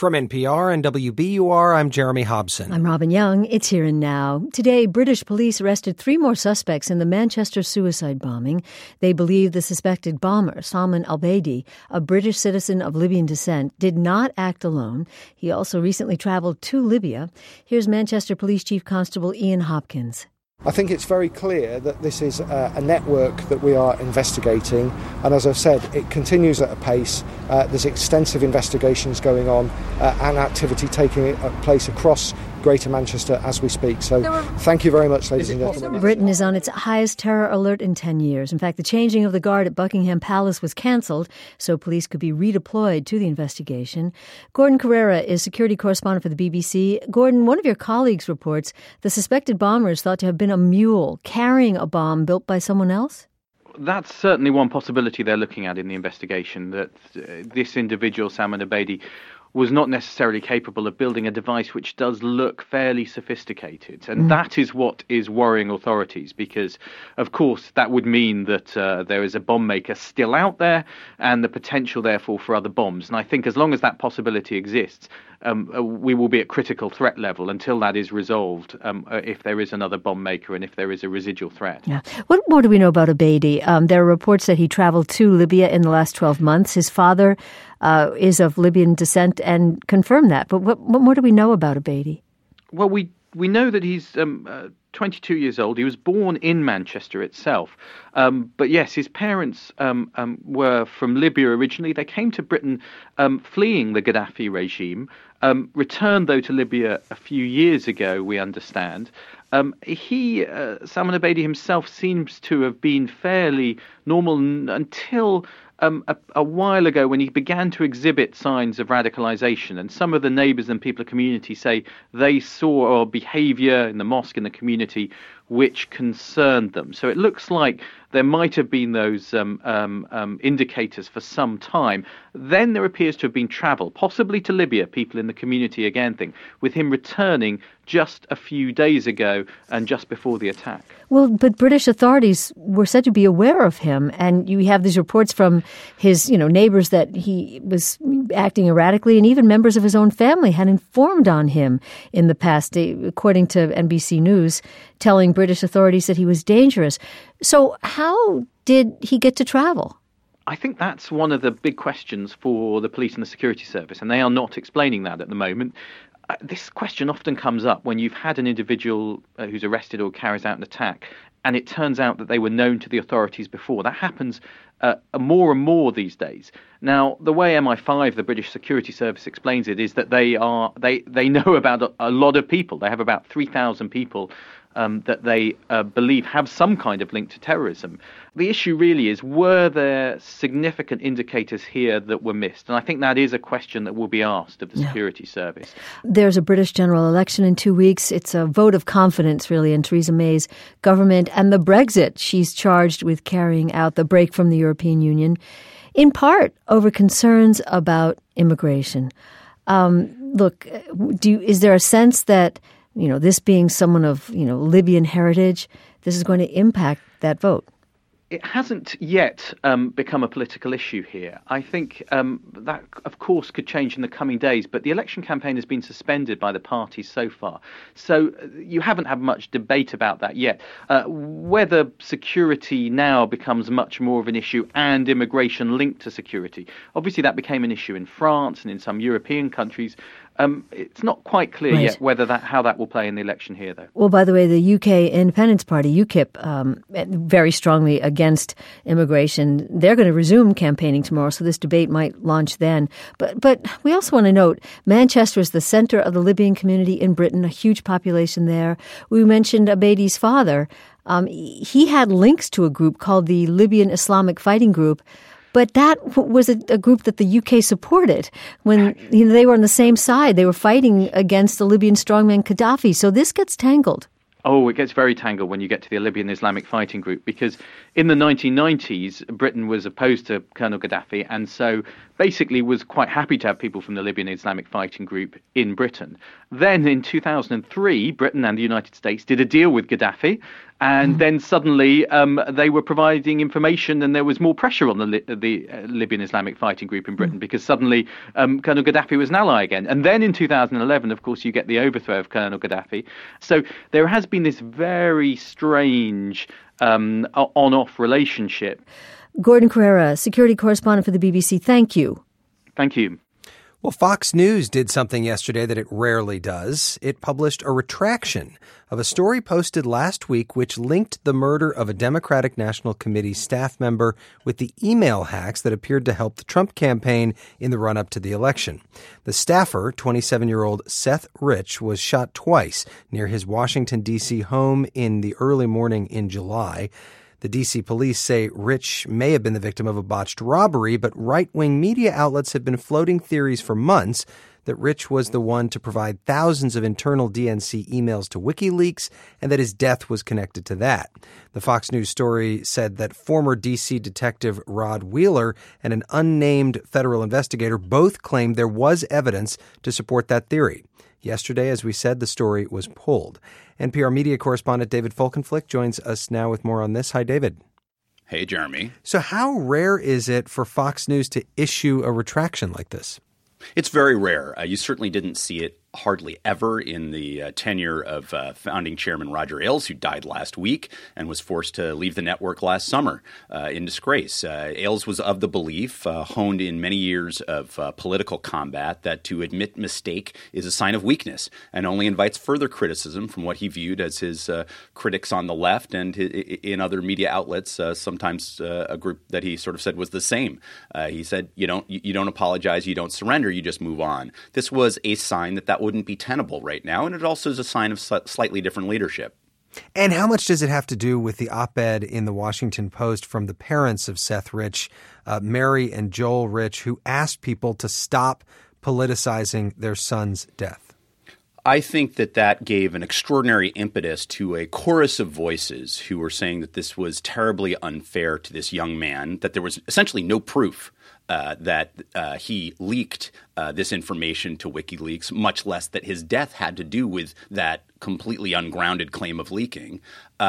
From NPR and WBUR, I'm Jeremy Hobson. I'm Robin Young. It's Here and Now. Today, British police arrested 3 more suspects in the Manchester suicide bombing. They believe the suspected bomber, Salman al-Baidi, a British citizen of Libyan descent, did not act alone. He also recently traveled to Libya. Here's Manchester Police Chief Constable Ian Hopkins. I think it's very clear that this is a network that we are investigating, and as I've said, it continues at a pace. There's extensive investigations going on and activity taking place across Greater Manchester as we speak. So thank you very much, ladies and gentlemen. Britain is on its highest terror alert in 10 years. In fact, the changing of the guard at Buckingham Palace was cancelled so police could be redeployed to the investigation. Gordon Carrera is security correspondent for the BBC. Gordon, one of your colleagues reports the suspected bomber is thought to have been a mule carrying a bomb built by someone else? That's certainly one possibility they're looking at in the investigation, that this individual, Salman al-Baidi, was not necessarily capable of building a device which does look fairly sophisticated. And that is what is worrying authorities, because, of course, that would mean that there is a bomb maker still out there and the potential, therefore, for other bombs. And I think as long as that possibility exists, we will be at critical threat level until that is resolved, if there is another bomb maker and if there is a residual threat. Yeah. What more do we know about al-Baidi? There are reports that he traveled to Libya in the last 12 months. His father is of Libyan descent and confirmed that. But what more do we know about al-Baidi? Well, we know that he's 22 years old. He was born in Manchester itself. But yes, his parents were from Libya originally. They came to Britain fleeing the Gaddafi regime, returned, though, to Libya a few years ago, we understand. Salman al-Baidi himself seems to have been fairly normal until a while ago when he began to exhibit signs of radicalization. And some of the neighbors and people of the community say they saw behavior in the mosque, in the community, which concerned them. So it looks like there might have been those indicators for some time. Then there appears to have been travel, possibly to Libya, people in the community again think, with him returning just a few days ago and just before the attack. Well, but British authorities were said to be aware of him, and you have these reports from his, neighbors that he was acting erratically, and even members of his own family had informed on him in the past, according to NBC News, telling British authorities that he was dangerous. So how did he get to travel? I think that's one of the big questions for the police and the security service, and they are not explaining that at the moment. This question often comes up when you've had an individual who's arrested or carries out an attack, and it turns out that they were known to the authorities before. That happens more and more these days. Now, the way MI5, the British Security Service, explains it is that they know about a lot of people. They have about 3,000 people that they believe have some kind of link to terrorism. The issue really is, were there significant indicators here that were missed? And I think that is a question that will be asked of the security service. There's a British general election in 2 weeks. It's a vote of confidence, really, in Theresa May's government and the Brexit she's charged with carrying out, the break from the European Union, in part over concerns about immigration. Is there a sense that this being someone of, Libyan heritage, this is going to impact that vote? It hasn't yet become a political issue here. I think that, of course, could change in the coming days, but the election campaign has been suspended by the parties so far. So you haven't had much debate about that yet. Whether security now becomes much more of an issue and immigration linked to security. Obviously, that became an issue in France and in some European countries. It's not quite clear yet how that will play in the election here, though. Well, by the way, the UK Independence Party, UKIP, very strongly against immigration. They're going to resume campaigning tomorrow, so this debate might launch then. But we also want to note, Manchester is the center of the Libyan community in Britain, a huge population there. We mentioned al-Baidi's father. He had links to a group called the Libyan Islamic Fighting Group. But that was a group that the UK supported when they were on the same side. They were fighting against the Libyan strongman Gaddafi. So this gets tangled. Oh, it gets very tangled when you get to the Libyan Islamic Fighting Group, because in the 1990s, Britain was opposed to Colonel Gaddafi, and so basically was quite happy to have people from the Libyan Islamic Fighting Group in Britain. Then in 2003, Britain and the United States did a deal with Gaddafi, and then suddenly they were providing information, and there was more pressure on the Libyan Islamic Fighting Group in Britain because suddenly Colonel Gaddafi was an ally again. And then in 2011, of course, you get the overthrow of Colonel Gaddafi. So there has been this very strange on-off relationship. Gordon Corera, security correspondent for the BBC, thank you. Thank you. Well, Fox News did something yesterday that it rarely does. It published a retraction of a story posted last week which linked the murder of a Democratic National Committee staff member with the email hacks that appeared to help the Trump campaign in the run-up to the election. The staffer, 27-year-old Seth Rich, was shot twice near his Washington, D.C. home in the early morning in July. The D.C. police say Rich may have been the victim of a botched robbery, but right-wing media outlets have been floating theories for months that Rich was the one to provide thousands of internal DNC emails to WikiLeaks and that his death was connected to that. The Fox News story said that former D.C. detective Rod Wheeler and an unnamed federal investigator both claimed there was evidence to support that theory. Yesterday, as we said, the story was pulled. NPR media correspondent David Folkenflik joins us now with more on this. Hi, David. Hey, Jeremy. So how rare is it for Fox News to issue a retraction like this? It's very rare. You certainly didn't see it hardly ever in the tenure of founding chairman Roger Ailes, who died last week and was forced to leave the network last summer in disgrace. Ailes was of the belief, honed in many years of political combat, that to admit mistake is a sign of weakness and only invites further criticism from what he viewed as his critics on the left and in other media outlets, sometimes a group that he sort of said was the same. He said, you don't apologize, you don't surrender, you just move on. This was a sign that wouldn't be tenable right now, and it also is a sign of slightly different leadership. And how much does it have to do with the op-ed in the Washington Post from the parents of Seth Rich, Mary and Joel Rich, who asked people to stop politicizing their son's death? I think that gave an extraordinary impetus to a chorus of voices who were saying that this was terribly unfair to this young man, that there was essentially no proof that he leaked this information to WikiLeaks, much less that his death had to do with that completely ungrounded claim of leaking,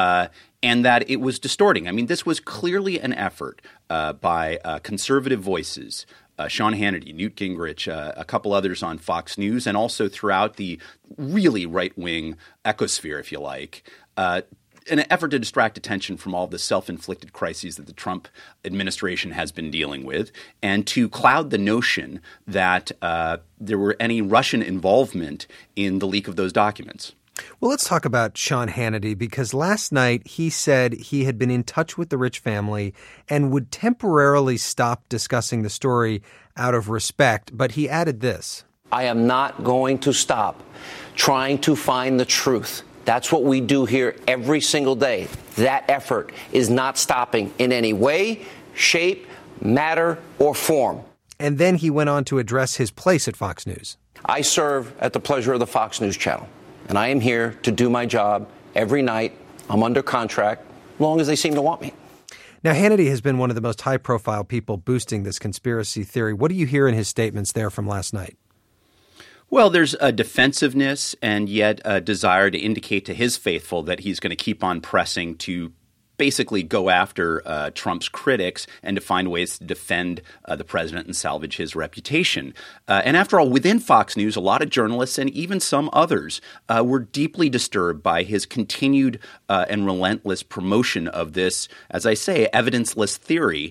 and that it was distorting. I mean, this was clearly an effort by conservative voices, Sean Hannity, Newt Gingrich, a couple others on Fox News, and also throughout the really right-wing ecosphere, if you like, an effort to distract attention from all the self-inflicted crises that the Trump administration has been dealing with, and to cloud the notion that there were any Russian involvement in the leak of those documents. Well, let's talk about Sean Hannity, because last night he said he had been in touch with the Rich family and would temporarily stop discussing the story out of respect, but he added this. I am not going to stop trying to find the truth. That's what we do here every single day. That effort is not stopping in any way, shape, matter, or form. And then he went on to address his place at Fox News. I serve at the pleasure of the Fox News channel, and I am here to do my job every night. I'm under contract, as long as they seem to want me. Now, Hannity has been one of the most high-profile people boosting this conspiracy theory. What do you hear in his statements there from last night? Well, there's a defensiveness and yet a desire to indicate to his faithful that he's going to keep on pressing to basically go after Trump's critics and to find ways to defend the president and salvage his reputation. And after all, within Fox News, a lot of journalists and even some others were deeply disturbed by his continued and relentless promotion of this, as I say, evidenceless theory.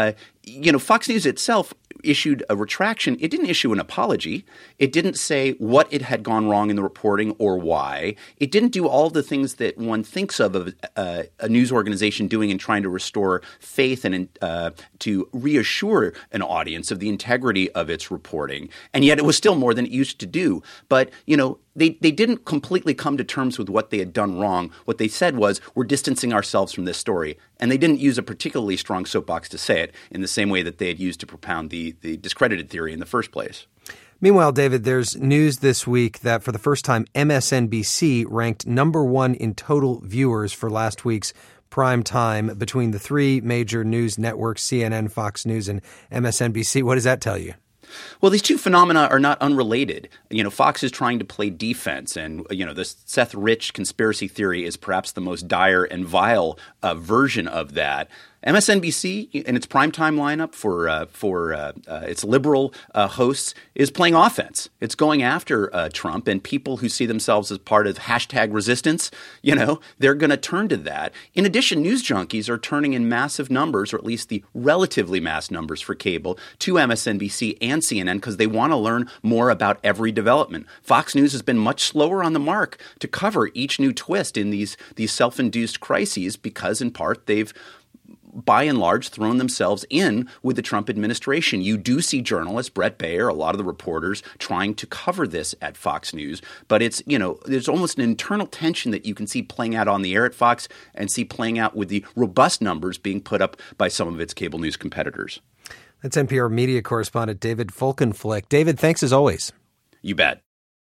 Fox News itself issued a retraction. It didn't issue an apology. It didn't say what it had gone wrong in the reporting or why. It didn't do all the things that one thinks of a news organization doing in trying to restore faith and to reassure an audience of the integrity of its reporting. And yet it was still more than it used to do. But, they didn't completely come to terms with what they had done wrong. What they said was, we're distancing ourselves from this story. And they didn't use a particularly strong soapbox to say it in the same way that they had used to propound the discredited theory in the first place. Meanwhile, David, there's news this week that for the first time, MSNBC ranked number one in total viewers for last week's prime time between the three major news networks, CNN, Fox News, and MSNBC. What does that tell you? Well, these two phenomena are not unrelated. Fox is trying to play defense, and, the Seth Rich conspiracy theory is perhaps the most dire and vile version of that. MSNBC, in its primetime lineup for its liberal hosts, is playing offense. It's going after Trump, and people who see themselves as part of hashtag resistance, they're going to turn to that. In addition, news junkies are turning in massive numbers, or at least the relatively mass numbers for cable, to MSNBC and CNN because they want to learn more about every development. Fox News has been much slower on the mark to cover each new twist in these self-induced crises because, in part, they've by and large thrown themselves in with the Trump administration. You do see journalists, Brett Baer, a lot of the reporters trying to cover this at Fox News, but it's, there's almost an internal tension that you can see playing out on the air at Fox and see playing out with the robust numbers being put up by some of its cable news competitors. That's NPR media correspondent David Folkenflik. David, thanks as always. You bet.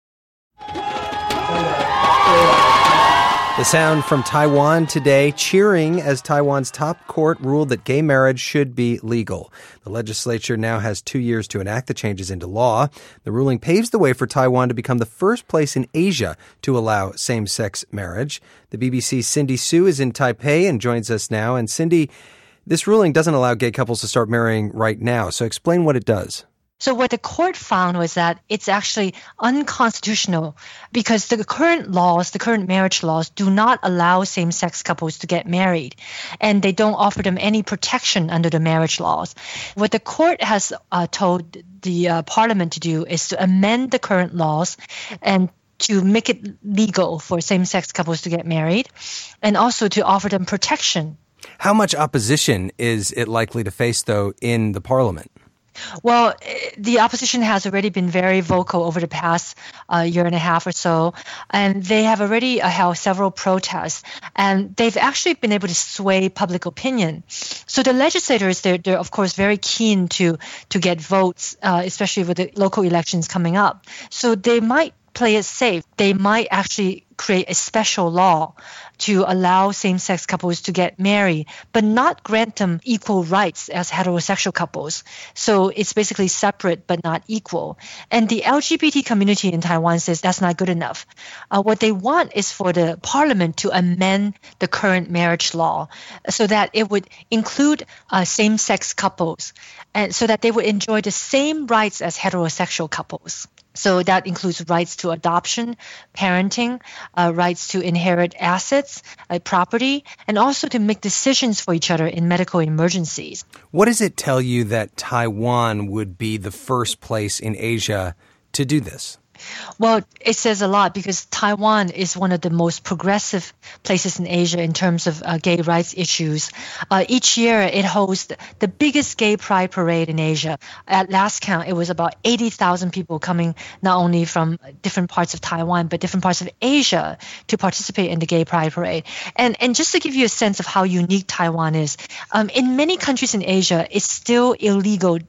The sound from Taiwan today, cheering as Taiwan's top court ruled that gay marriage should be legal. The legislature now has 2 years to enact the changes into law. The ruling paves the way for Taiwan to become the first place in Asia to allow same-sex marriage. The BBC's Cindy Su is in Taipei and joins us now. And Cindy, this ruling doesn't allow gay couples to start marrying right now. So explain what it does. So what the court found was that it's actually unconstitutional because the current marriage laws do not allow same-sex couples to get married, and they don't offer them any protection under the marriage laws. What the court has told the parliament to do is to amend the current laws and to make it legal for same-sex couples to get married, and also to offer them protection. How much opposition is it likely to face, though, in the parliament? Well, the opposition has already been very vocal over the past year and a half or so, and they have already held several protests, and they've actually been able to sway public opinion. So the legislators, they're of course very keen to get votes, especially with the local elections coming up. So they might play it safe. They might actually create a special law to allow same-sex couples to get married, but not grant them equal rights as heterosexual couples. So it's basically separate but not equal. And the LGBT community in Taiwan says that's not good enough. What they want is for the parliament to amend the current marriage law so that it would include same-sex couples, and so that they would enjoy the same rights as heterosexual couples. So that includes rights to adoption, parenting, rights to inherit assets, property, and also to make decisions for each other in medical emergencies. What does it tell you that Taiwan would be the first place in Asia to do this? Well, it says a lot because Taiwan is one of the most progressive places in Asia in terms of gay rights issues. Each year, it hosts the biggest gay pride parade in Asia. At last count, it was about 80,000 people coming not only from different parts of Taiwan, but different parts of Asia to participate in the gay pride parade. And just to give you a sense of how unique Taiwan is, in many countries in Asia, it's still illegal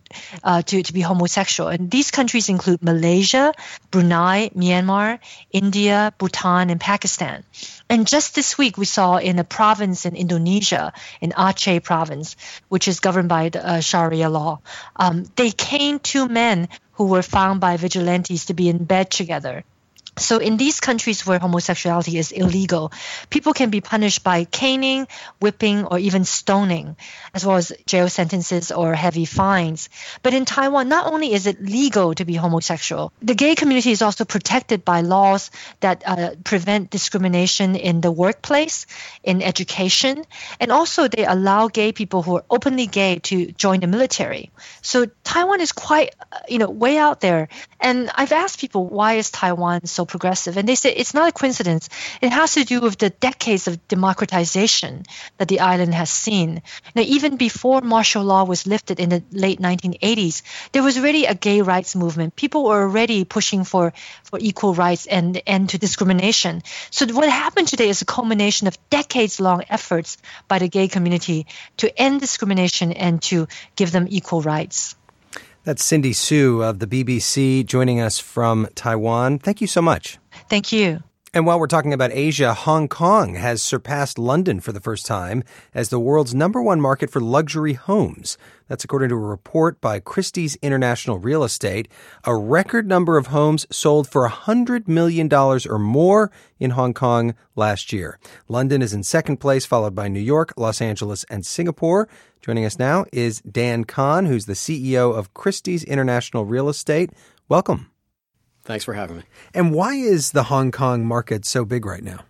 to be homosexual. And these countries include Malaysia, Brunei, Myanmar, India, Bhutan, and Pakistan. And just this week, we saw in a province in Indonesia, in Aceh province, which is governed by the Sharia law, they caned two men who were found by vigilantes to be in bed together. So in these countries where homosexuality is illegal, people can be punished by caning, whipping, or even stoning, as well as jail sentences or heavy fines. But in Taiwan, not only is it legal to be homosexual, the gay community is also protected by laws that prevent discrimination in the workplace, in education, and also they allow gay people who are openly gay to join the military. So Taiwan is quite, way out there. And I've asked people, why is Taiwan so progressive? And they say it's not a coincidence. It has to do with the decades of democratization that the island has seen. Now, even before martial law was lifted in the late 1980s, there was already a gay rights movement. People were already pushing for equal rights and end to discrimination. So what happened today is a culmination of decades-long efforts by the gay community to end discrimination and to give them equal rights. That's Cindy Su of the BBC joining us from Taiwan. Thank you so much. Thank you. And while we're talking about Asia, Hong Kong has surpassed London for the first time as the world's #1 market for luxury homes. That's according to a report by Christie's International Real Estate. A record number of homes sold for $100 million or more in Hong Kong last year. London is in second place, followed by New York, Los Angeles, and Singapore. Joining us now is Dan Kahn, who's the CEO of Christie's International Real Estate. Welcome. Thanks for having me. And why is the Hong Kong market so big right now?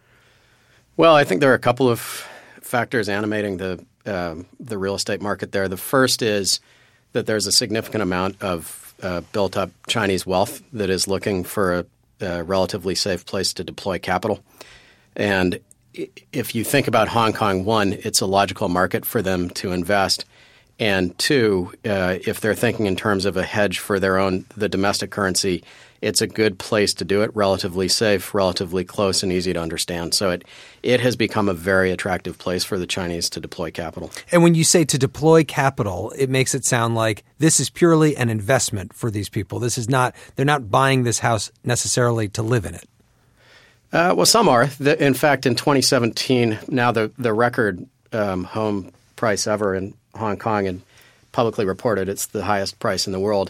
Well, I think there are a couple of factors animating the real estate market there. The first is that there's a significant amount of built-up Chinese wealth that is looking for a relatively safe place to deploy capital. And if you think about Hong Kong, one, it's a logical market for them to invest. And two, if they're thinking in terms of a hedge for the domestic currency, it's a good place to do it, relatively safe, relatively close, and easy to understand. So it has become a very attractive place for the Chinese to deploy capital. And when you say to deploy capital, it makes it sound like this is purely an investment for these people. They're not buying this house necessarily to live in it. Well, some are. In fact, in 2017, now the record home price ever in Hong Kong, and publicly reported it's the highest price in the world,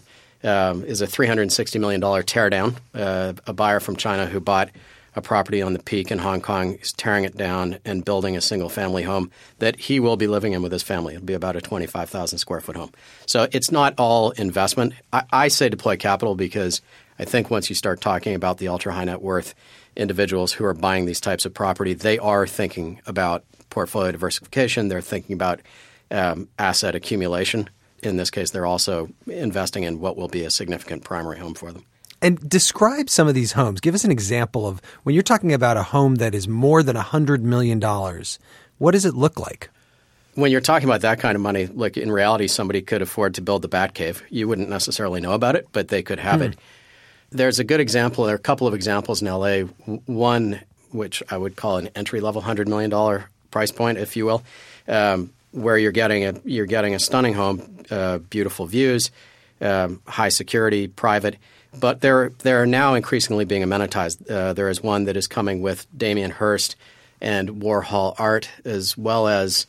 is a $360 million teardown. A buyer from China who bought a property on the Peak in Hong Kong is tearing it down and building a single-family home that he will be living in with his family. It'll be about a 25,000 square foot home. So it's not all investment. I say deploy capital because I think once you start talking about the ultra-high net worth individuals who are buying these types of property, they are thinking about portfolio diversification. They're thinking about asset accumulation. In this case, they're also investing in what will be a significant primary home for them. And describe some of these homes. Give us an example of when you're talking about a home that is more than $100 million, what does it look like? When you're talking about that kind of money, like in reality, somebody could afford to build the Batcave. You wouldn't necessarily know about it, but they could have it. There's a good example. There are a couple of examples in L.A. One, which I would call an entry-level $100 million price point, if you will, where you're getting a stunning home, beautiful views, high security, private. But they're now increasingly being amenitized. There is one that is coming with Damien Hirst and Warhol art, as well as,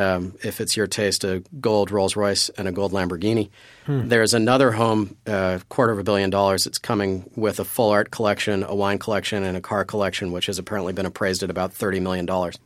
if it's your taste, a gold Rolls-Royce and a gold Lamborghini. There's another home, $250 million. It's coming with a full art collection, a wine collection, and a car collection, which has apparently been appraised at about $30 million.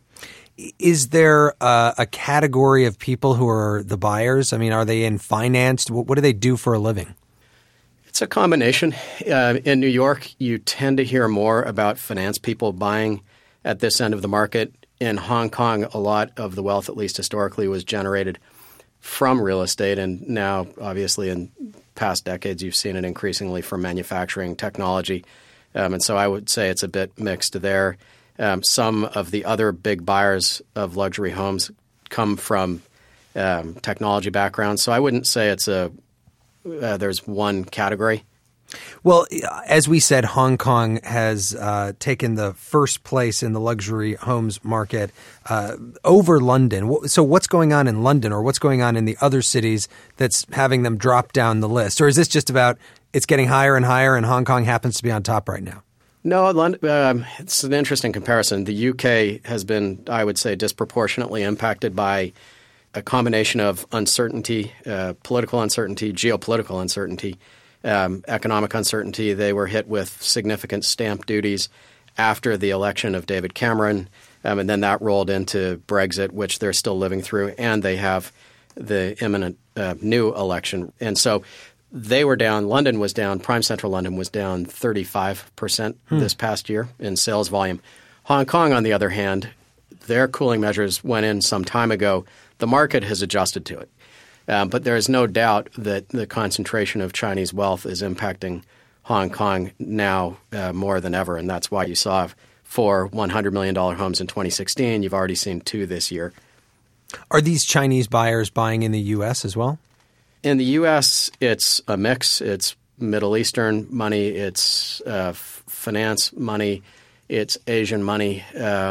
Is there a category of people who are the buyers? I mean, are they in finance? What do they do for a living? It's a combination. In New York, you tend to hear more about finance people buying at this end of the market. In Hong Kong, a lot of the wealth, at least historically, was generated from real estate. And now, obviously, in past decades, you've seen it increasingly from manufacturing, technology. And so I would say it's a bit mixed there. Some of the other big buyers of luxury homes come from technology backgrounds. So I wouldn't say there's one category. Well, as we said, Hong Kong has taken the first place in the luxury homes market over London. So what's going on in London, or what's going on in the other cities that's having them drop down the list? Or is this just about it's getting higher and higher and Hong Kong happens to be on top right now? No, it's an interesting comparison. The UK has been, I would say, disproportionately impacted by a combination of uncertainty, political uncertainty, geopolitical uncertainty, economic uncertainty. They were hit with significant stamp duties after the election of David Cameron, and then that rolled into Brexit, which they're still living through, and they have the imminent new election. And so they were down. London was down. Prime Central London was down 35% this past year in sales volume. Hong Kong, on the other hand, their cooling measures went in some time ago. The market has adjusted to it. But there is no doubt that the concentration of Chinese wealth is impacting Hong Kong now more than ever. And that's why you saw 4 $100 million homes in 2016. You've already seen 2 this year. Are these Chinese buyers buying in the U.S. as well? In the U.S., it's a mix. It's Middle Eastern money. It's finance money. It's Asian money.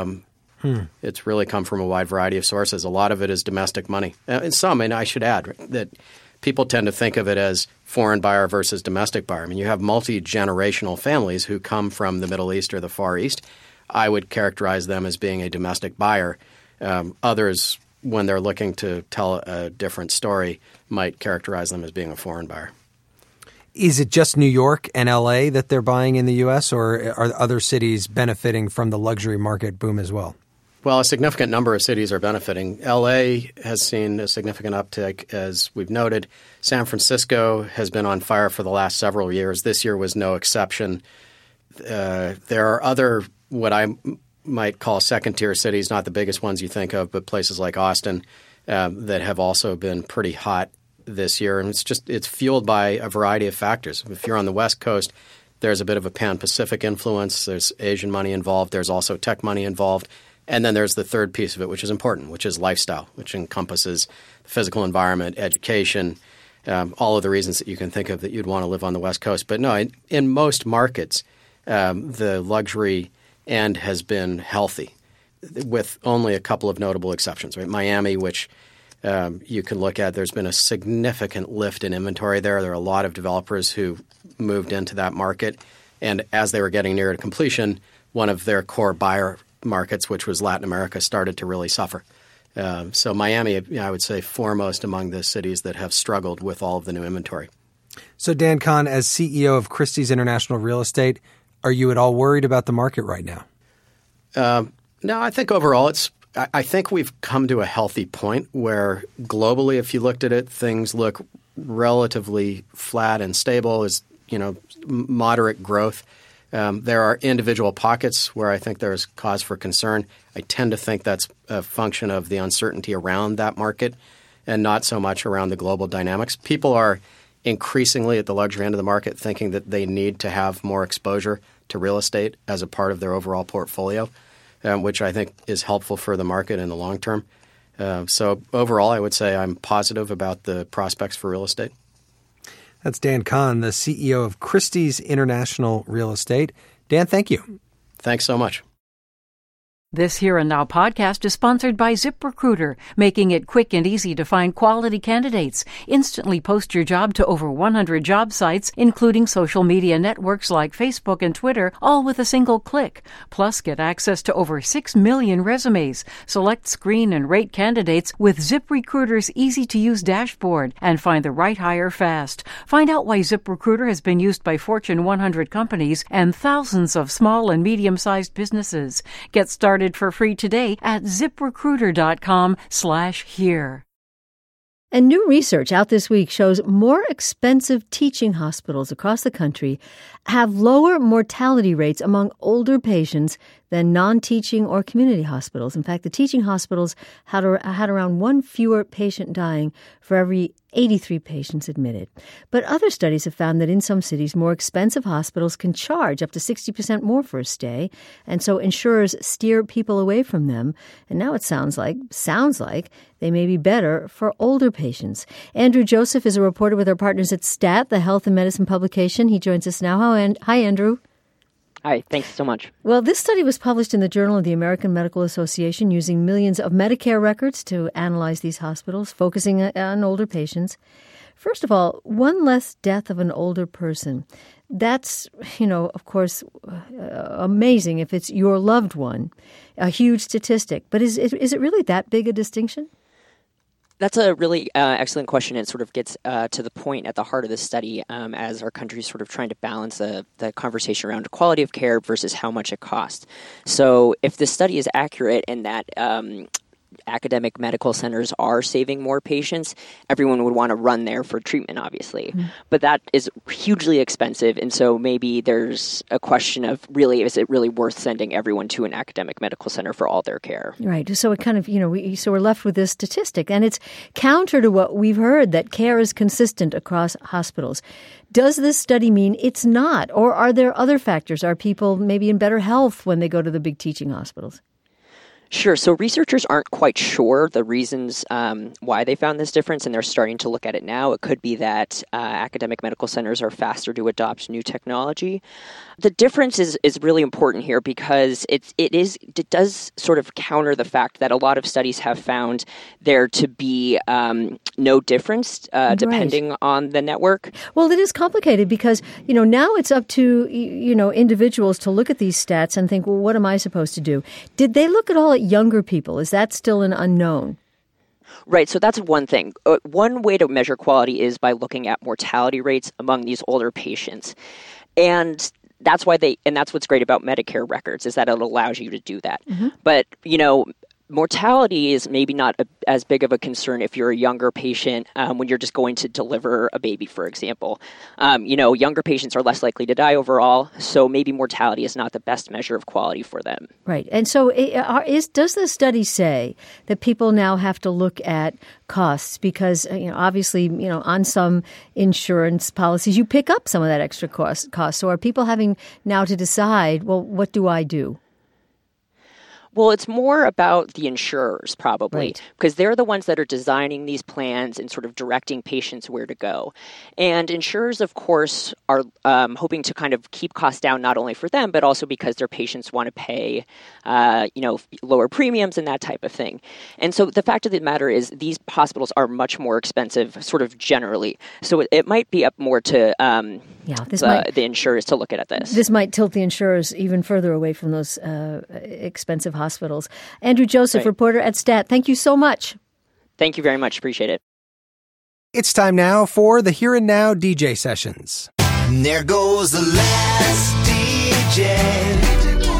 It's really come from a wide variety of sources. A lot of it is domestic money. And I should add that people tend to think of it as foreign buyer versus domestic buyer. I mean, you have multi-generational families who come from the Middle East or the Far East. I would characterize them as being a domestic buyer. Others, when they're looking to tell a different story, might characterize them as being a foreign buyer. Is it just New York and L.A. that they're buying in the U.S., or are other cities benefiting from the luxury market boom as well? Well, a significant number of cities are benefiting. L.A. has seen a significant uptick, as we've noted. San Francisco has been on fire for the last several years. This year was no exception. There are other, what I might call second-tier cities, not the biggest ones you think of, but places like Austin that have also been pretty hot this year. And it's fueled by a variety of factors. If you're on the West Coast, there's a bit of a Pan-Pacific influence. There's Asian money involved. There's also tech money involved. And then there's the third piece of it, which is important, which is lifestyle, which encompasses the physical environment, education, all of the reasons that you can think of that you'd want to live on the West Coast. But no, in most markets, the luxury end has been healthy, with only a couple of notable exceptions. Right? Miami, which you can look at, there's been a significant lift in inventory there. There are a lot of developers who moved into that market. And as they were getting near to completion, one of their core buyer markets, which was Latin America, started to really suffer. So Miami, I would say, foremost among the cities that have struggled with all of the new inventory. So Dan Kahn, as CEO of Christie's International Real Estate, are you at all worried about the market right now? No, I think overall I think we've come to a healthy point where globally, if you looked at it, things look relatively flat and stable, as moderate growth. There are individual pockets where I think there's cause for concern. I tend to think that's a function of the uncertainty around that market and not so much around the global dynamics. People are increasingly at the luxury end of the market thinking that they need to have more exposure to real estate as a part of their overall portfolio, which I think is helpful for the market in the long term. So overall, I would say I'm positive about the prospects for real estate. That's Dan Kahn, the CEO of Christie's International Real Estate. Dan, thank you. Thanks so much. This Here and Now podcast is sponsored by ZipRecruiter, making it quick and easy to find quality candidates. Instantly post your job to over 100 job sites, including social media networks like Facebook and Twitter, all with a single click. Plus, get access to over 6 million resumes. Select, screen, and rate candidates with ZipRecruiter's easy-to-use dashboard and find the right hire fast. Find out why ZipRecruiter has been used by Fortune 100 companies and thousands of small and medium-sized businesses. Get started for free today at ZipRecruiter.com/here. And new research out this week shows more expensive teaching hospitals across the country have lower mortality rates among older patients than non-teaching or community hospitals. In fact, the teaching hospitals had around one fewer patient dying for every 83 patients admitted. But other studies have found that in some cities, more expensive hospitals can charge up to 60% more for a stay, and so insurers steer people away from them. And now it sounds like they may be better for older patients. Andrew Joseph is a reporter with our partners at STAT, the health and medicine publication. He joins us now. Hi, Andrew. Hi, thanks so much. Well, this study was published in the Journal of the American Medical Association using millions of Medicare records to analyze these hospitals, focusing on older patients. First of all, one less death of an older person. That's, of course, amazing if it's your loved one, a huge statistic. But is it really that big a distinction? That's a really excellent question. It sort of gets to the point at the heart of this study as our country is sort of trying to balance the conversation around quality of care versus how much it costs. So if the study is accurate and that academic medical centers are saving more patients, everyone would want to run there for treatment, obviously. Mm. But that is hugely expensive, and so maybe there's a question of really, is it really worth sending everyone to an academic medical center for all their care? Right. So it kind of, so we're left with this statistic, and it's counter to what we've heard, that care is consistent across hospitals. Does this study mean it's not, or are there other factors? Are people maybe in better health when they go to the big teaching hospitals? Sure. So researchers aren't quite sure the reasons why they found this difference, and they're starting to look at it now. It could be that academic medical centers are faster to adopt new technology. The difference is really important here because it does sort of counter the fact that a lot of studies have found there to be no difference depending on the network. Well, it is complicated because, now it's up to, individuals to look at these stats and think, well, what am I supposed to do? Did they look at all at younger people? Is that still an unknown? Right, so that's one thing. One way to measure quality is by looking at mortality rates among these older patients. And that's what's great about Medicare records is that it allows you to do that. Mm-hmm. But, mortality is maybe not as big of a concern if you're a younger patient when you're just going to deliver a baby, for example. Younger patients are less likely to die overall, so maybe mortality is not the best measure of quality for them. Right. And so does the study say that people now have to look at costs? Because, obviously, on some insurance policies, you pick up some of that extra cost. So are people having now to decide, well, what do I do? Well, it's more about the insurers, probably, right, because they're the ones that are designing these plans and sort of directing patients where to go. And insurers, of course, are hoping to kind of keep costs down, not only for them, but also because their patients want to pay, lower premiums and that type of thing. And so the fact of the matter is these hospitals are much more expensive, sort of generally. So it might be up more to the insurers to look at this. This might tilt the insurers even further away from those expensive hospitals. Andrew Joseph, right, reporter at STAT, thank you so much. Thank you very much. Appreciate it. It's time now for the Here and Now DJ sessions. And there goes the last DJ.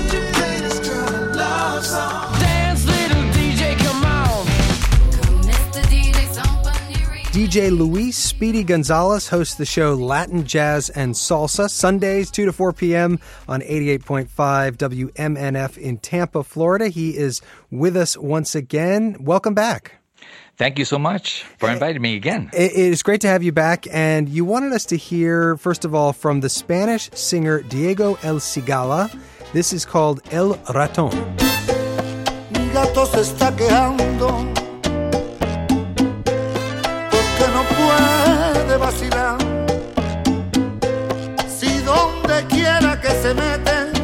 DJ Luis Speedy Gonzalez hosts the show Latin Jazz and Salsa, Sundays 2 to 4 p.m. on 88.5 WMNF in Tampa, Florida. He is with us once again. Welcome back. Thank you so much for inviting me again. It is great to have you back, and you wanted us to hear, first of all, from the Spanish singer Diego El Cigala. This is called El Ratón. Mi gato se está quejando no puede vacilar. Si donde quiera que se mete,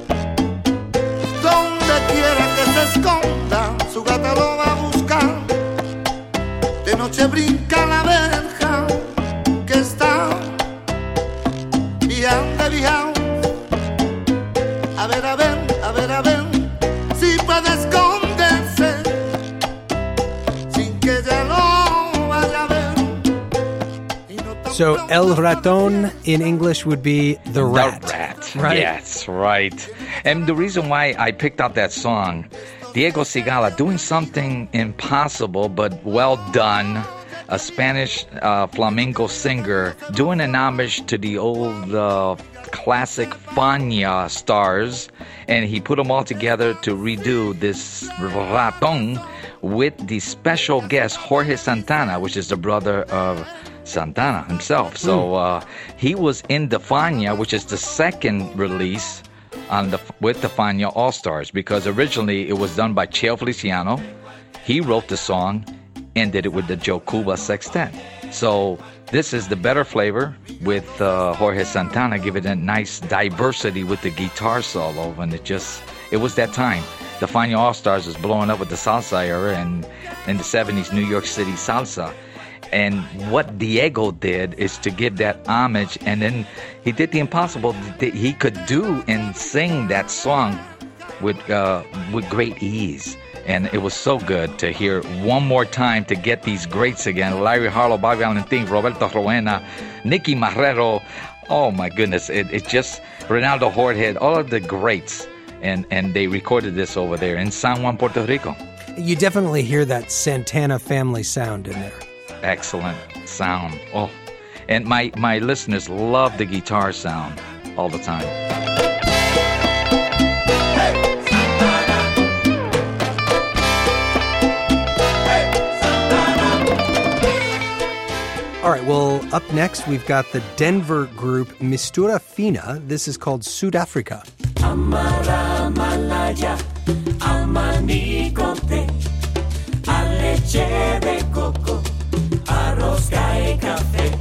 donde quiera que se esconda, su gata lo va a buscar. De noche brinca la verja que está bien de viajado. A ver, a ver, a ver, a ver, si puede esconderse sin que ya lo vaya a ver. So El Ratón in English would be the rat. The rat. Right? Yes, right. And the reason why I picked out that song, Diego Cigala doing something impossible but well done. A Spanish flamenco singer doing an homage to the old classic Fania stars. And he put them all together to redo this Ratón with the special guest Jorge Santana, which is the brother of Santana himself. So he was in the Fania, which is the second release with the Fania All-Stars, because originally it was done by Cheo Feliciano. He wrote the song and did it with the Joe Cuba Sextet. So this is the better flavor with Jorge Santana, giving it a nice diversity with the guitar solo. And it was that time. The Fania All-Stars was blowing up with the salsa era and in the 70s New York City salsa. And what Diego did is to give that homage, and then he did the impossible. He could do and sing that song with great ease. And it was so good to hear one more time to get these greats again. Larry Harlow, Bobby Valentin, Roberto Roena, Nicky Marrero. Oh, my goodness. It just, Ronaldo Horthead, all of the greats. And they recorded this over there in San Juan, Puerto Rico. You definitely hear that Santana family sound in there. Excellent sound. Oh, and my listeners love the guitar sound all the time. All right, well, up next, we've got the Denver group Mistura Fina. This is called Sud Africa. Amara malaya, al maní con té, a leche de coco, a rosca y café.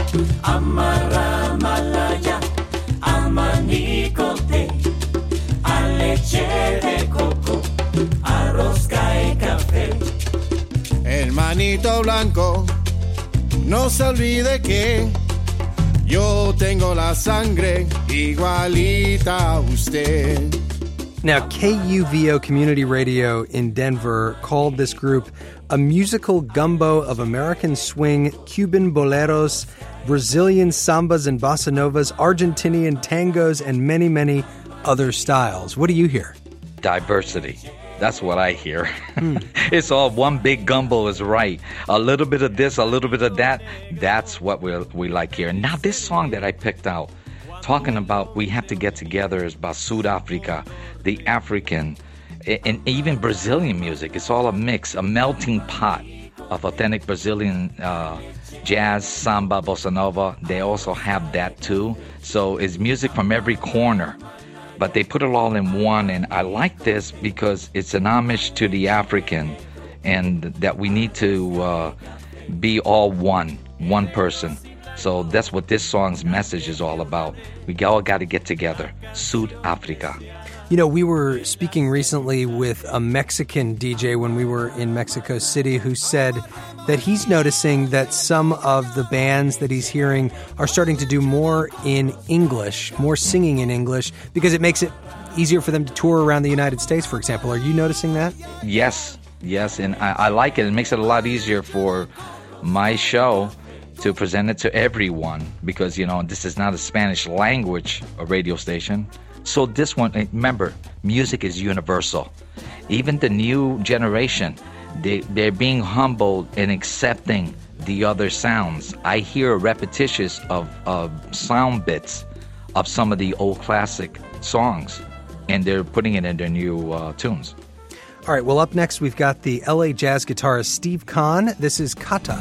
Amarra malaya, al maní con té, a leche de coco, a rosca y café. El manito blanco, no se olvide que yo tengo la sangre igualita a usted. Now, KUVO Community Radio in Denver called this group a musical gumbo of American swing, Cuban boleros, Brazilian sambas and bossa novas, Argentinian tangos, and many, many other styles. What do you hear? Diversity. That's what I hear. It's all one big gumbo is right. A little bit of this, a little bit of that. That's what we like here. Now, this song that I picked out, talking about we have to get together, is about South Africa, the African, and even Brazilian music. It's all a mix, a melting pot of authentic Brazilian jazz, samba, bossa nova. They also have that too. So it's music from every corner. But they put it all in one, and I like this because it's an homage to the African, and that we need to be all one person. So that's what this song's message is all about. We all got to get together. South Africa. You know, we were speaking recently with a Mexican DJ when we were in Mexico City who said that he's noticing that some of the bands that he's hearing are starting to do more in English, more singing in English, because it makes it easier for them to tour around the United States, for example. Are you noticing that? Yes, and I like it. It makes it a lot easier for my show to present it to everyone because, you know, this is not a Spanish language radio station. So this one, remember, music is universal. Even the new generation, they're being humbled and accepting the other sounds. I hear repetitions of sound bits of some of the old classic songs, and they're putting it in their new tunes. All right, well, up next, we've got the LA jazz guitarist Steve Kahn. This is Kata.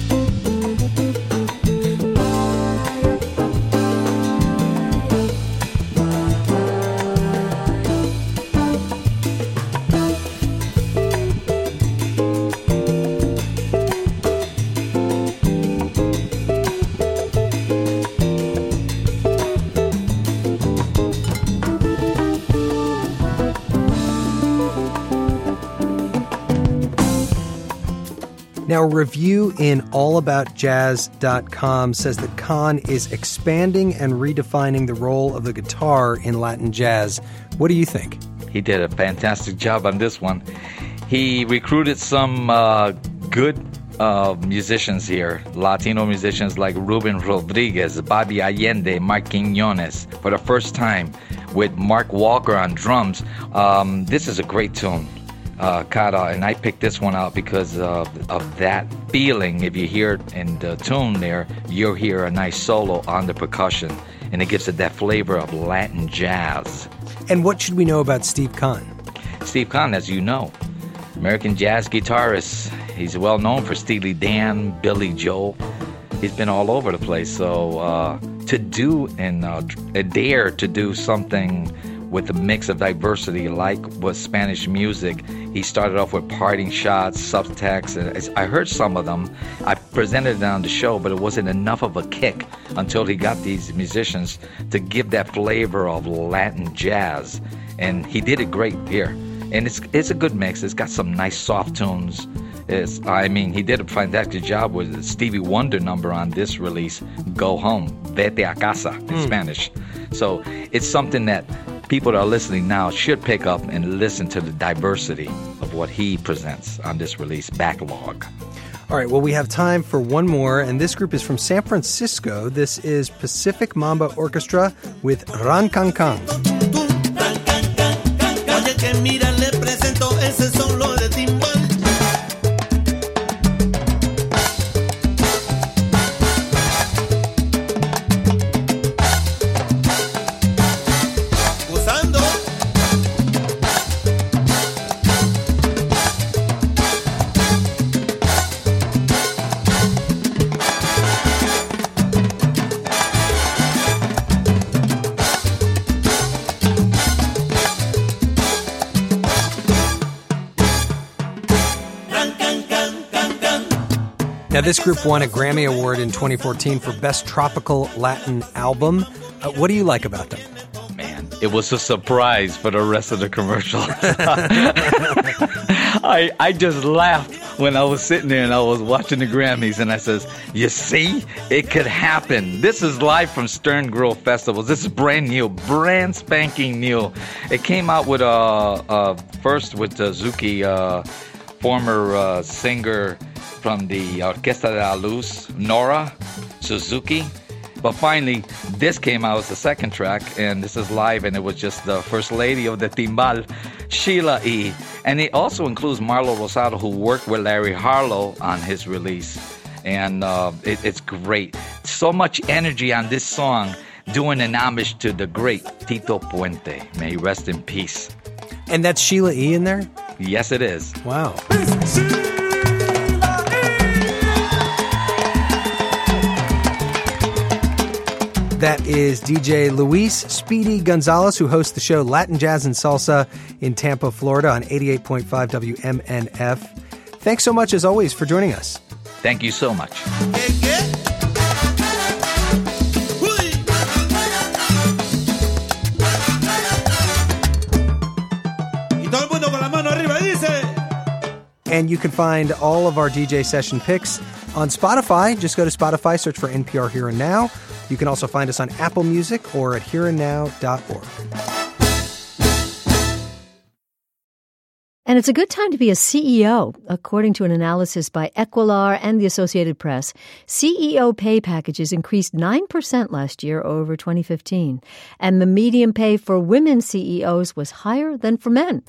Now, a review in allaboutjazz.com says that Kahn is expanding and redefining the role of the guitar in Latin jazz. What do you think? He did a fantastic job on this one. He recruited some good musicians here, Latino musicians like Ruben Rodriguez, Bobby Allende, Mark Quiñones, for the first time with Mark Walker on drums. This is a great tune. Kata, and I picked this one out because of that feeling. If you hear it in the tune there, you'll hear a nice solo on the percussion, and it gives it that flavor of Latin jazz. And what should we know about Steve Kahn? Steve Kahn, as you know, American jazz guitarist. He's well known for Steely Dan, Billy Joel. He's been all over the place. So to do and dare to do something with a mix of diversity like with Spanish music. He started off with parting shots, subtext, and I heard some of them. I presented it on the show, but it wasn't enough of a kick until he got these musicians to give that flavor of Latin jazz. And he did it great here. And it's a good mix. It's got some nice soft tunes. He did a fantastic job with the Stevie Wonder number on this release, Go Home, Vete a Casa in Spanish. So it's something that people that are listening now should pick up and listen to the diversity of what he presents on this release, Backlog. All right, well, we have time for one more, and this group is from San Francisco. This is Pacific Mamba Orchestra with Ran Can Can. Oye, que mira, le presento ese solo de timbal. Now, this group won a Grammy Award in 2014 for Best Tropical Latin Album. What do you like about them? Man, it was a surprise for the rest of the commercial. I just laughed when I was sitting there and I was watching the Grammys, and I says, you see, it could happen. This is live from Stern Grove Festivals. This is brand new, brand spanking new. It came out with first with Zuki, former singer from the Orquesta de la Luz, Nora Suzuki. But finally, this came out as the second track, and this is live, and it was just the First Lady of the Timbal, Sheila E. And it also includes Marlo Rosado, who worked with Larry Harlow on his release. And it's great. So much energy on this song, doing an homage to the great Tito Puente. May he rest in peace. And that's Sheila E. in there? Yes, it is. Wow. That is DJ Luis Speedy Gonzalez, who hosts the show Latin Jazz and Salsa in Tampa, Florida on 88.5 WMNF. Thanks so much, as always, for joining us. Thank you so much. And you can find all of our DJ session picks on Spotify. Just go to Spotify, search for NPR Here and Now. You can also find us on Apple Music or at hereandnow.org. And it's a good time to be a CEO, according to an analysis by Equilar and the Associated Press. CEO pay packages increased 9% last year over 2015. And the median pay for women CEOs was higher than for men.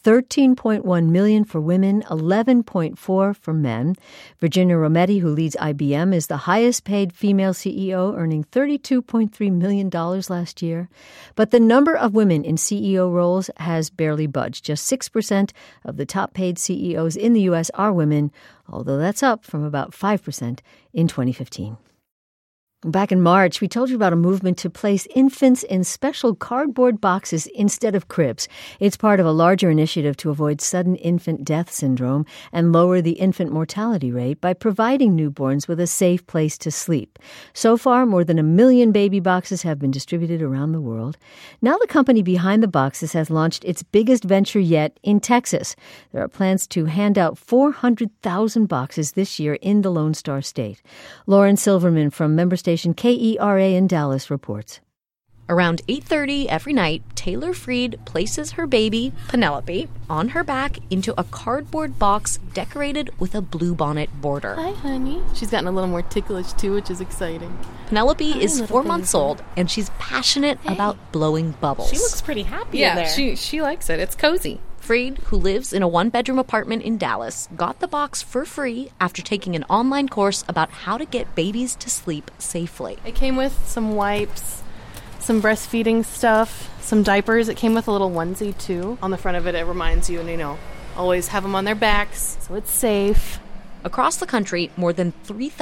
$13.1 million for women, $11.4 for men. Virginia Rometty, who leads IBM, is the highest paid female CEO, earning $32.3 million last year. But the number of women in CEO roles has barely budged. Just 6% of the top paid CEOs in the U.S. are women, although that's up from about 5% in 2015. Back in March, we told you about a movement to place infants in special cardboard boxes instead of cribs. It's part of a larger initiative to avoid sudden infant death syndrome and lower the infant mortality rate by providing newborns with a safe place to sleep. So far, more than 1 million baby boxes have been distributed around the world. Now the company behind the boxes has launched its biggest venture yet in Texas. There are plans to hand out 400,000 boxes this year in the Lone Star State. Lauren Silverman from member station KERA in Dallas reports. Around 8:30 every night, Taylor Freed places her baby, Penelope, on her back into a cardboard box decorated with a bluebonnet border. Hi, honey. She's gotten a little more ticklish, too, which is exciting. Penelope is 4 months old, and she's passionate about blowing bubbles. She looks pretty happy in there. Yeah, she likes it. It's cozy. Freed, who lives in a one-bedroom apartment in Dallas, got the box for free after taking an online course about how to get babies to sleep safely. It came with some wipes, some breastfeeding stuff, some diapers. It came with a little onesie, too. On the front of it, it reminds you, always have them on their backs, so it's safe. Across the country, more than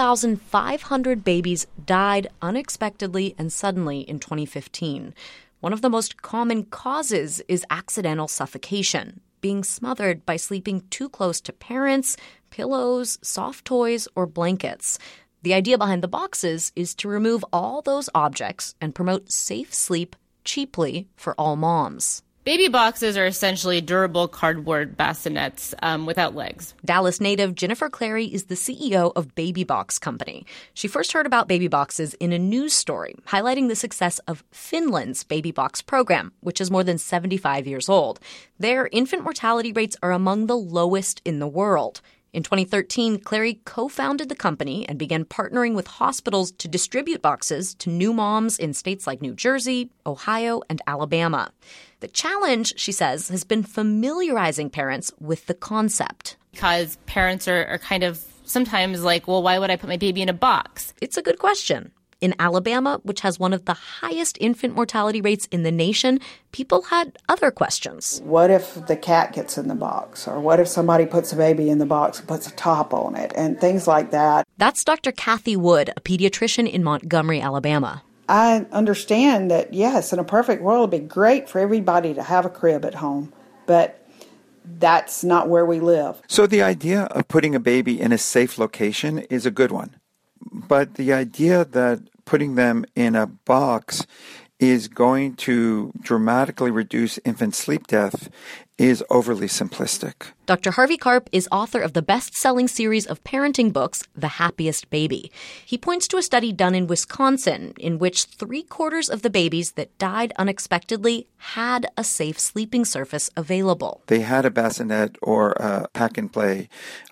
3,500 babies died unexpectedly and suddenly in 2015. One of the most common causes is accidental suffocation, being smothered by sleeping too close to parents, pillows, soft toys, or blankets. The idea behind the boxes is to remove all those objects and promote safe sleep cheaply for all moms. Baby boxes are essentially durable cardboard bassinets without legs. Dallas native Jennifer Clary is the CEO of Baby Box Company. She first heard about baby boxes in a news story highlighting the success of Finland's Baby Box program, which is more than 75 years old. Their infant mortality rates are among the lowest in the world. In 2013, Clary co-founded the company and began partnering with hospitals to distribute boxes to new moms in states like New Jersey, Ohio, and Alabama. The challenge, she says, has been familiarizing parents with the concept. Because parents are kind of sometimes like, well, why would I put my baby in a box? It's a good question. In Alabama, which has one of the highest infant mortality rates in the nation, people had other questions. What if the cat gets in the box? Or what if somebody puts a baby in the box and puts a top on it? And things like that. That's Dr. Kathy Wood, a pediatrician in Montgomery, Alabama. I understand that, yes, in a perfect world, it'd be great for everybody to have a crib at home. But that's not where we live. So the idea of putting a baby in a safe location is a good one. But the idea that putting them in a box is going to dramatically reduce infant sleep death is overly simplistic. Dr. Harvey Karp is author of the best-selling series of parenting books, The Happiest Baby. He points to a study done in Wisconsin in which 3/4 of the babies that died unexpectedly had a safe sleeping surface available. They had a bassinet or a pack-and-play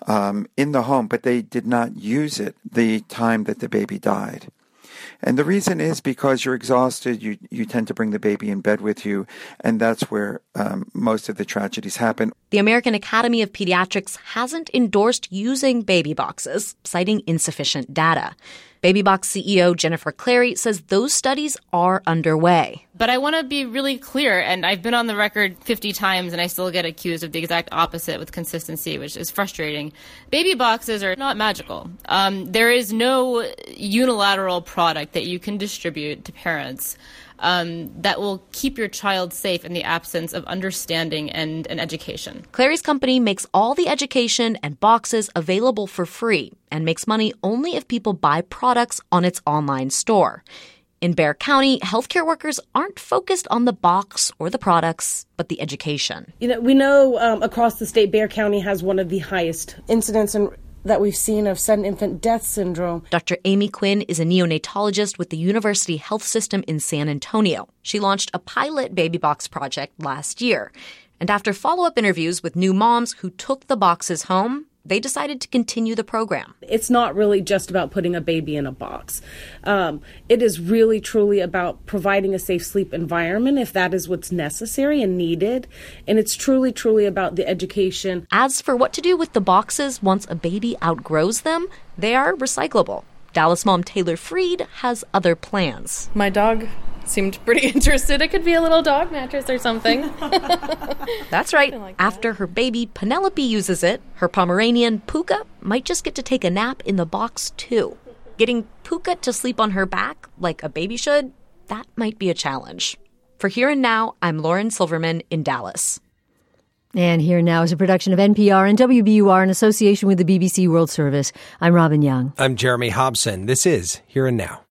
in the home, but they did not use it the time that the baby died. And the reason is because you're exhausted, you tend to bring the baby in bed with you, and that's where most of the tragedies happen. The American Academy of Pediatrics hasn't endorsed using baby boxes, citing insufficient data. BabyBox CEO Jennifer Clary says those studies are underway. But I want to be really clear, and I've been on the record 50 times, and I still get accused of the exact opposite with consistency, which is frustrating. Baby boxes are not magical. There is no unilateral product that you can distribute to parents that will keep your child safe in the absence of understanding and education. Clary's company makes all the education and boxes available for free and makes money only if people buy products on its online store. In Bexar County, healthcare workers aren't focused on the box or the products, but the education. We know across the state, Bexar County has one of the highest incidents that we've seen of sudden infant death syndrome. Dr. Amy Quinn is a neonatologist with the University Health System in San Antonio. She launched a pilot baby box project last year. And after follow-up interviews with new moms who took the boxes home, they decided to continue the program. It's not really just about putting a baby in a box. It is really, truly about providing a safe sleep environment if that is what's necessary and needed. And it's truly, truly about the education. As for what to do with the boxes once a baby outgrows them, they are recyclable. Dallas mom Taylor Freed has other plans. My dog seemed pretty interested. It could be a little dog mattress or something. That's right. After her baby Penelope uses it, her Pomeranian Puka might just get to take a nap in the box too. Getting Puka to sleep on her back like a baby should, that might be a challenge. For Here and Now, I'm Lauren Silverman in Dallas. And Here Now is a production of NPR and WBUR in association with the BBC World Service. I'm Robin Young. I'm Jeremy Hobson. This is Here and Now.